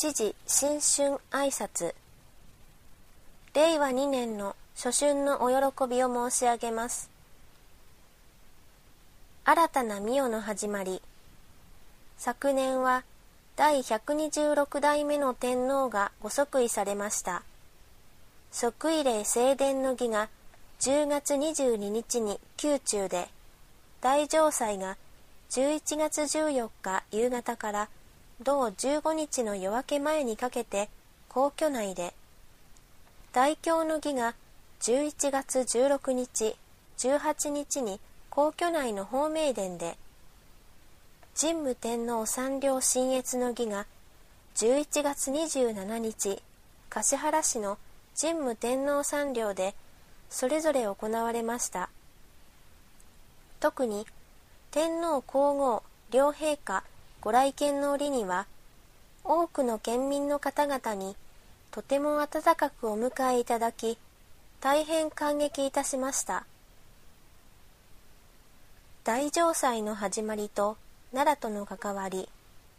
知事新春挨拶。令和2年の初春のお喜びを申し上げます。新たな御代の始まり。昨年は第126代目の天皇がご即位されました。即位礼正殿の儀が10月22日に宮中で、大嘗祭が11月14日夕方から同15日の夜明け前にかけて皇居内で、大経の儀が11月16日、18日に皇居内の宝明殿で、神武天皇参領親謁の儀が11月27日、橿原市の神武天皇参領でそれぞれ行われました。特に天皇皇后両陛下ご来見の折には、多くの県民の方々にとても温かくお迎えいただき、大変感激いたしました。大嘗祭の始まりと奈良との関わり。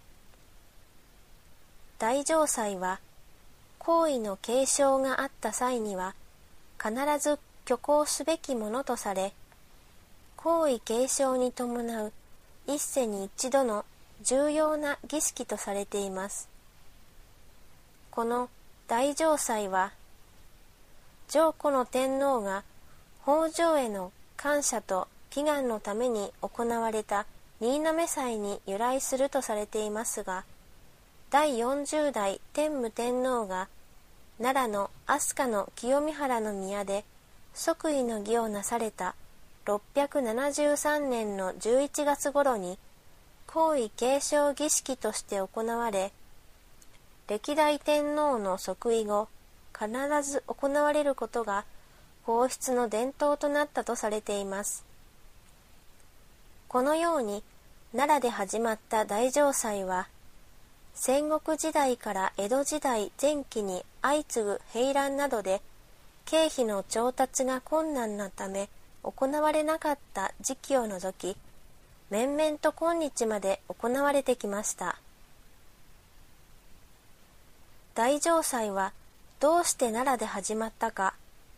大嘗祭は皇位の継承があった際には必ず挙行すべきものとされ、皇位継承に伴う一世に一度の重要な儀式とされています。この大嘗祭は、上古の天皇が北条への感謝と祈願のために行われた新嘗祭に由来するとされていますが、第40代天武天皇が奈良の飛鳥の清見原の宮で即位の儀をなされた673年の11月頃に皇位継承儀式として行われ、歴代天皇の即位後必ず行われることが皇室の伝統となったとされています。このように奈良で始まった大嘗祭は、戦国時代から江戸時代前期に相次ぐ平乱などで経費の調達が困難なため行われなかった時期を除き、面々と今日まで行われてきました。大嘗祭はどうして奈良で始まったか。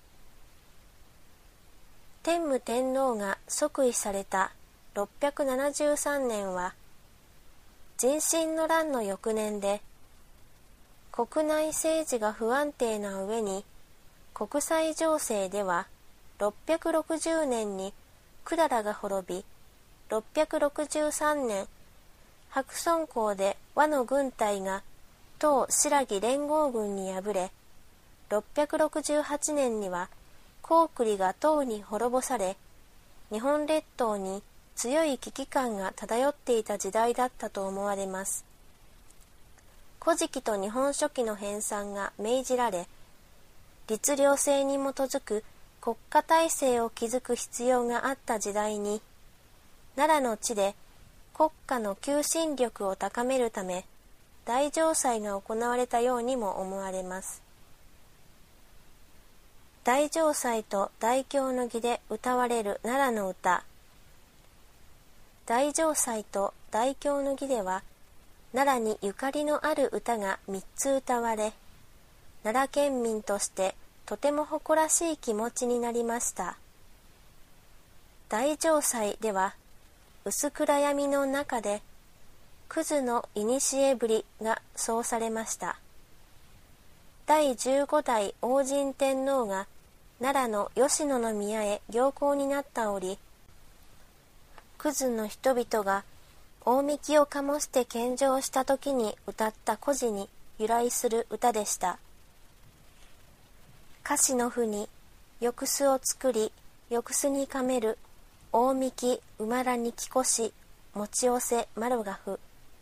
天武天皇が即位された673年は、壬申の乱の翌年で、国内政治が不安定な上に、国際情勢では660年に百済が滅び、663年、白村江で倭の軍隊が唐新羅連合軍に敗れ、668年には高句麗が唐に滅ぼされ、日本列島に強い危機感が漂っていた時代だったと思われます。古事記と日本書紀の編纂が命じられ、律令制に基づく国家体制を築く必要があった時代に、奈良の地で国家の求心力を高めるため、大嘗祭が行われたようにも思われます。大嘗祭と大経の儀で歌われる奈良の歌。大嘗祭と大経の儀では、奈良にゆかりのある歌が3つ歌われ、奈良県民としてとても誇らしい気持ちになりました。大嘗祭では、薄暗闇の中で、葛の古ぶりが奏されました。第15代応神天皇が奈良の吉野の宮へ行幸になった折、葛の人々が大幹を醸して献上した時に歌った故事に由来する歌でした。菓子の譜に翼巣を作り、翼巣にかめる大幹馬らにきこし、持ち寄せ丸がふ。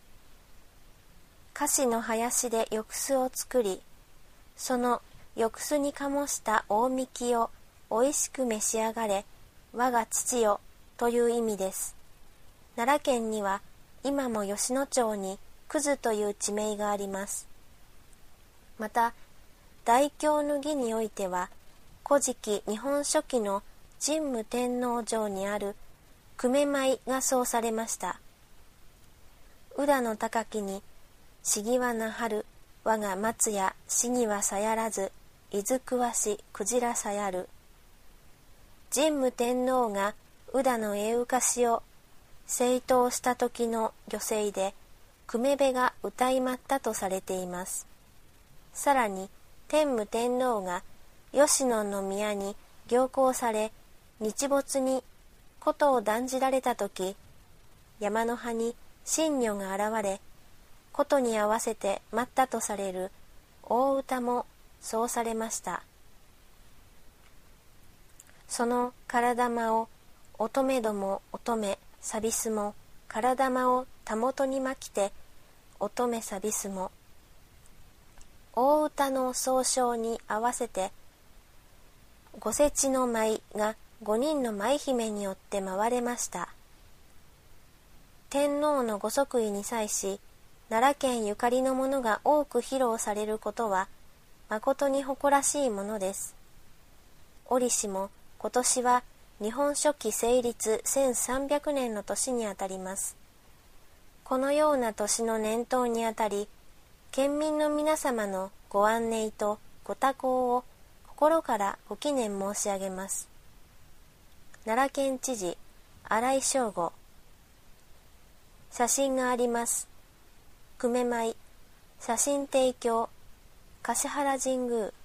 菓子の林で翼巣を作り、その翼巣に醸した大幹をおいしく召し上がれ、我が父よという意味です。奈良県には今も吉野町に葛という地名があります。また、大経の儀においては、古事記日本書紀の神武天皇城にある久米舞が奏されました。宇良の高きに、茂わな春、 我が松や死にはさやらず、いずくわしくじらさやる。神武天皇が宇田の栄浮かしを征討した時の御成で、久米部が歌いまったとされています。さらに、天武天皇が吉野宮に行幸され、日没にことを断じられた時、山の葉に神女が現れ、ことに合わせて舞ったとされる大歌もそうされました。その体間を乙女ども乙女さびすも体間をたもとに巻きて乙女さびすも大歌の総称に合わせて御世知の舞が5人の舞姫によって舞われました。天皇のご即位に際し奈良県ゆかりのものが多く披露されることはまことに誇らしいものです。折しも今年は日本書紀成立1300年の年にあたります。このような年の年頭にあたり、県民の皆様のご安寧とご多幸を心からご祈念申し上げます。奈良県知事新井正吾。写真があります。久米舞写真提供橿原神宮。